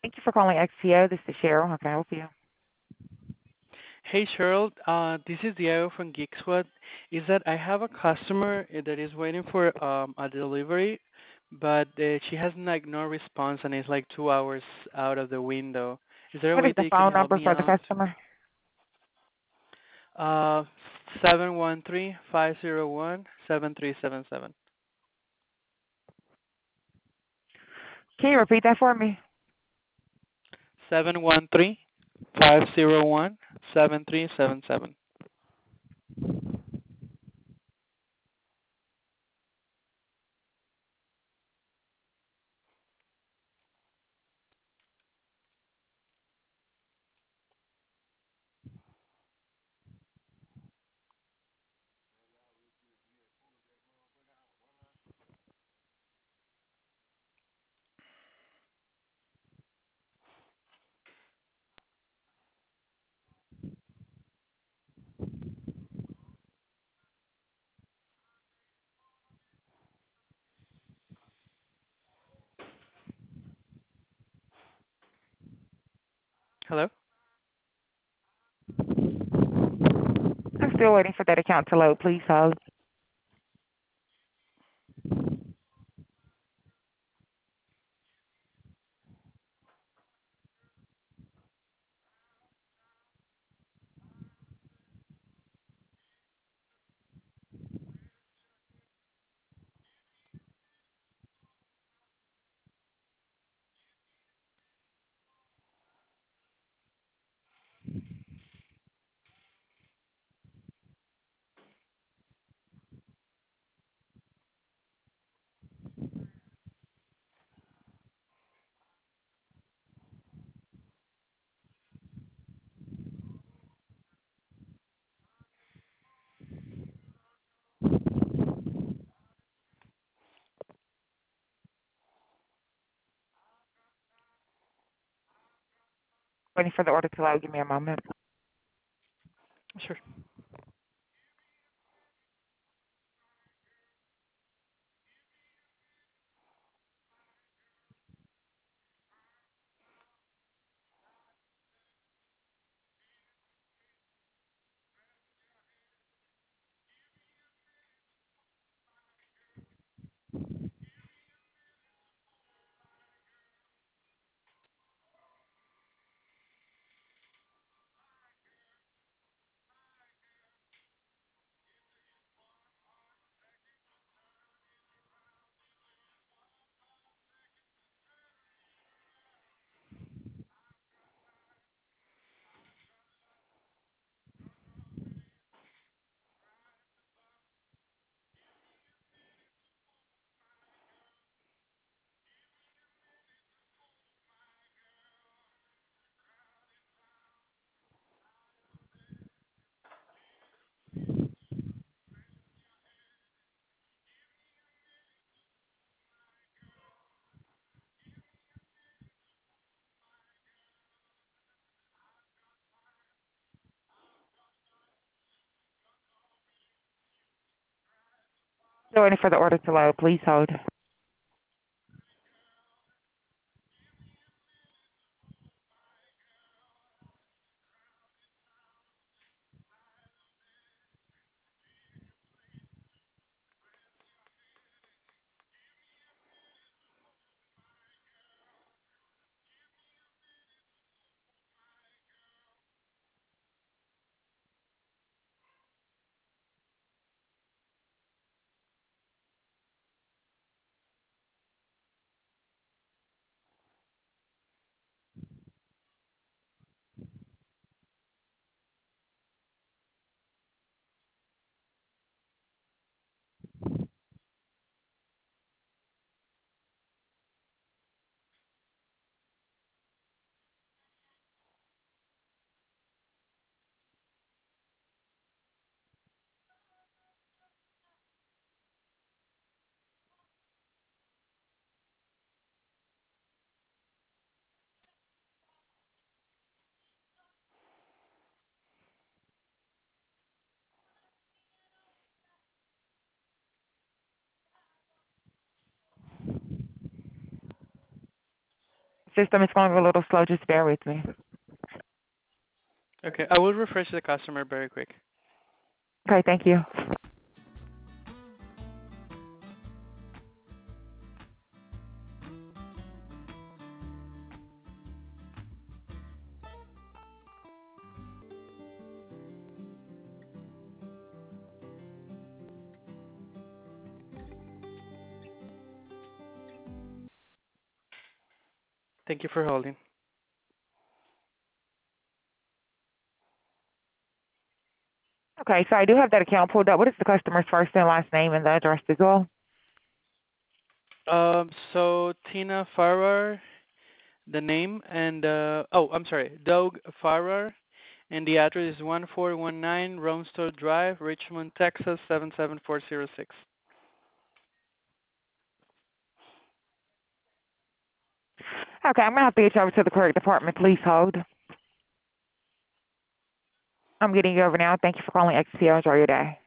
Thank you for calling XPO. This is Cheryl. How can I help you? Hey Cheryl, this is Diego from GeekSquad. Is that I have a customer that is waiting for a delivery, but she has like no response and it's like 2 hours out of the window. Is there a What way is that the you can phone help number me for the out? customer? Uh, 713-501-7377. Can you repeat that for me? 713-501-7377. Hello? I'm still waiting for that account to load. Please hold. Waiting for the order to load. Give me a moment. Sure. Still waiting for the order to load. Please hold. System is going a little slow. Just bear with me. Okay, I will refresh the customer very quick. Okay, thank you. Thank you for holding. Okay, so I do have that account pulled up. What is the customer's first and last name and the address as well? So Tina Farrar, the name, and I'm sorry, Doug Farrar, and the address is 1419 Romestone Drive, Richmond, Texas 77406. Okay, I'm going to have to get you over to the correct department. Please hold. I'm getting you over now. Thank you for calling XPO. Enjoy your day.